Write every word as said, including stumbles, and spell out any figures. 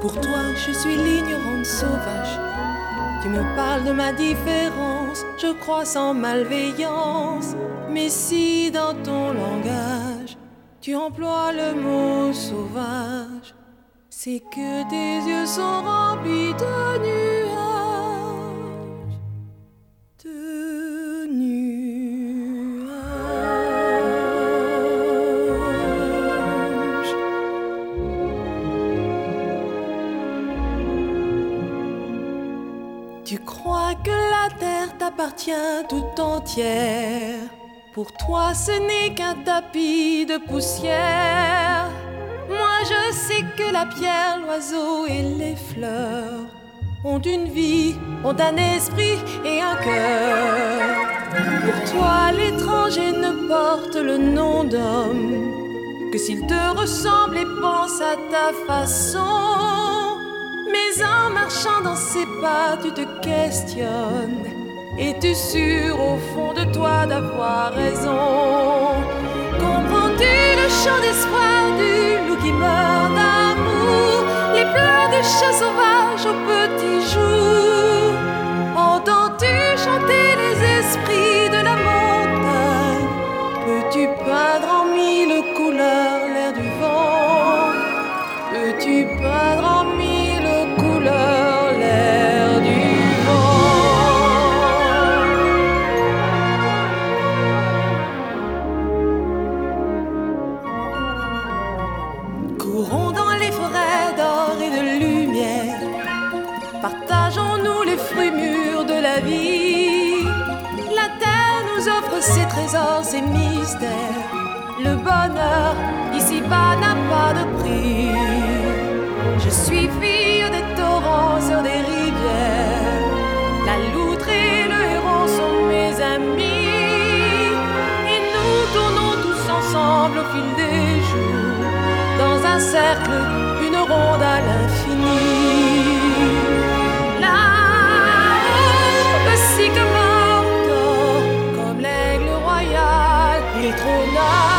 Pour toi, je suis l'ignorante sauvage. Tu me parles de ma différence, je crois sans malveillance. Mais si dans ton langage, tu emploies le mot sauvage, c'est que tes yeux sont remplis de nuages, de nuages. Tu crois que la terre t'appartient tout entière. Pour toi, ce n'est qu'un tapis de poussière. Moi, je sais que la pierre, l'oiseau et les fleurs ont une vie, ont un esprit et un cœur. Pour toi, l'étranger ne porte le nom d'homme que s'il te ressemble et pense à ta façon. Mais en marchant dans ses pas, tu te questionnes. Es-tu sûr au fond de toi d'avoir raison? Comprends-tu le chant d'espoir du loup qui meurt d'amour? Les pleurs du chat sauvage au petit jour? Entends-tu chanter les esprits de la montagne? Peux-tu peindre en mille couleurs l'air du vent? Peux-tu peindre en mille couleurs l'air du vent? Courons dans les forêts d'or et de lumière, partageons-nous les fruits mûrs de la vie. La terre nous offre ses trésors, ses mystères. Le bonheur ici-bas n'a pas de prix. Je suis fille des torrents sur des rivières. La loutre et le héron sont mes amis. Et nous tournons tous ensemble au fil des jours, dans un cercle, une ronde à l'infini. Là-haut, le sycomore dort, comme l'aigle royal, il trôna.